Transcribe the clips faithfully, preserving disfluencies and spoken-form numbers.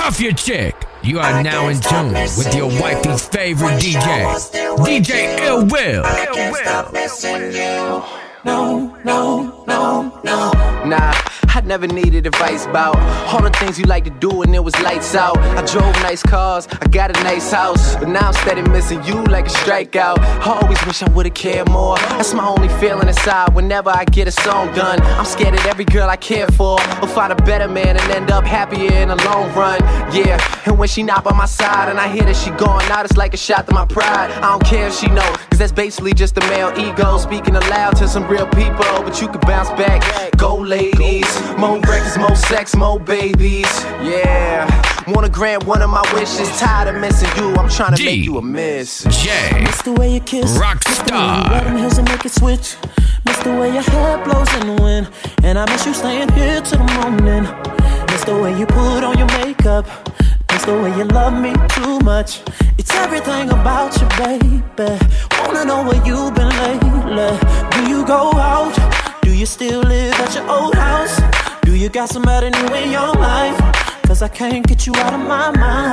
off your chick. You are now in tune with your wifey's favorite D J, D J Ill Will. I can't stop missing you. No, no, no, no. Nah, I never needed advice about all the things you like to do when it was lights out. I drove nice cars, I got a nice house, but now I'm steady missing you like a strikeout. I always wish I would've cared more. That's my only feeling inside whenever I get a song done. I'm scared that every girl I care for will find a better man and end up happier in the long run. Yeah, and when she not by my side and I hear that she going out, it's like a shot to my pride. I don't care if she know, cause that's basically just a male ego speaking aloud to some real people. But you can bounce back, go ladies. More records, more sex, more babies. Yeah, wanna grant one of my wishes. Tired of missing you, I'm trying to make you a miss. J. Miss the way you kiss, Rockstar. Miss the way you rub them hills and make it switch. Miss the way your hair blows in the wind, and I miss you staying here till the morning. Miss the way you put on your makeup. Miss the way you love me too much. It's everything about you, baby. Wanna know where you've been lately. Do you go out? Do you still live at your old house? Do you got somebody new in your life? Cause I can't get you out of my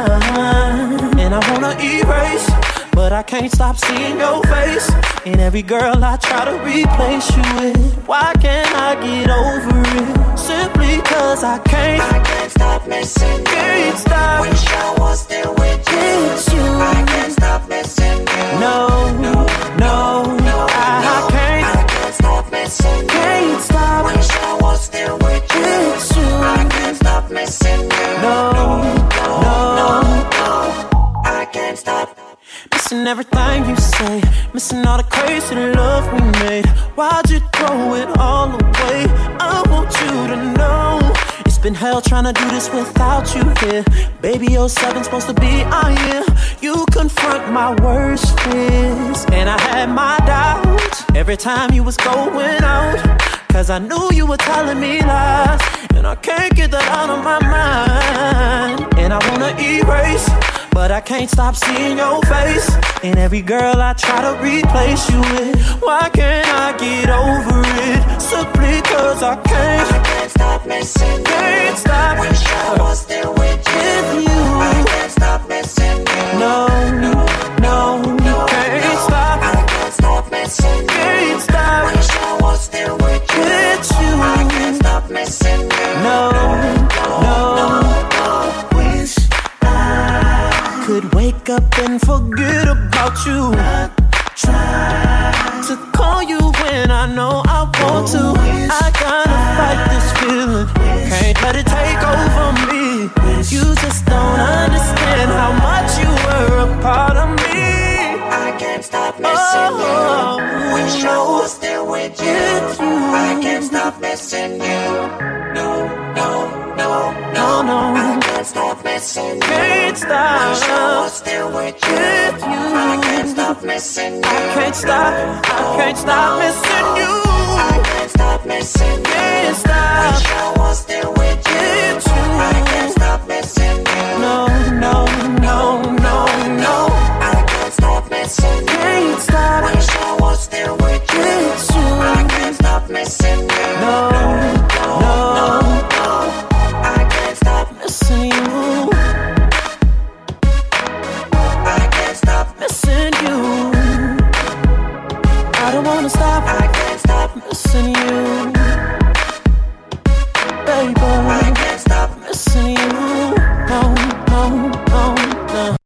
mind. And I wanna erase, but I can't stop seeing your face. And every girl I try to replace you with. Why can't I get over it? Simply cause I can't. I can't stop missing you. Can't stop. Wish I was still with you. It's you. I can't stop missing you. No, no, no, no I, I can't. I can't stop missing you. Can't stop. Wish I was still with you. It's you. I can't stop missing you. No, no, no, no. I can't stop. Missing everything you say, missing all the crazy love we made. Why'd you throw it all away? I want you to know it's been hell trying to do this without you here. Baby, oh seven's supposed to be our year. You confront my worst fears, and I had my doubts every time you was going out. Cause I knew you were telling me lies, and I can't get that out of my mind. And I wanna erase, but I can't stop seeing your face. And every girl I try to replace you with. Why can't I get over it? Simply cause I can't. I can't stop missing you. Can't stop. Wish I was still with you. With you. I can't stop missing you. No, no, no, no can't no. stop. I can't stop missing you. Can't stop. Wish I was still with you. With you. I can't stop missing you. No, no, no, no. Wish I could wake up and forget about you. I try to call you when I know I want to. I gotta fight this feeling. Can't let it take over me. You just don't understand how much you were a part of me. I can't stop missing Oh, you. Wish I was still with you. With you. I can't stop missing you. No, no, no, No, no. I can't stop missing you. Can't stop. Wish I was still with you. With you. I can't stop missing you. I can't stop. I can't stop missing you. I can't stop missing you. Can't stop. Wish I was still with you. With you. I can't stop missing you. No, no, no, no, no. I can't stop missing you. Can't stop. Wish I was still with you. With you. I can't stop missing you. No, no, no, no. I can't stop missing you. I can't stop Missing you. I don't wanna stop. I can't stop Missing you, baby. I can't stop Missing you. No, no, no, no.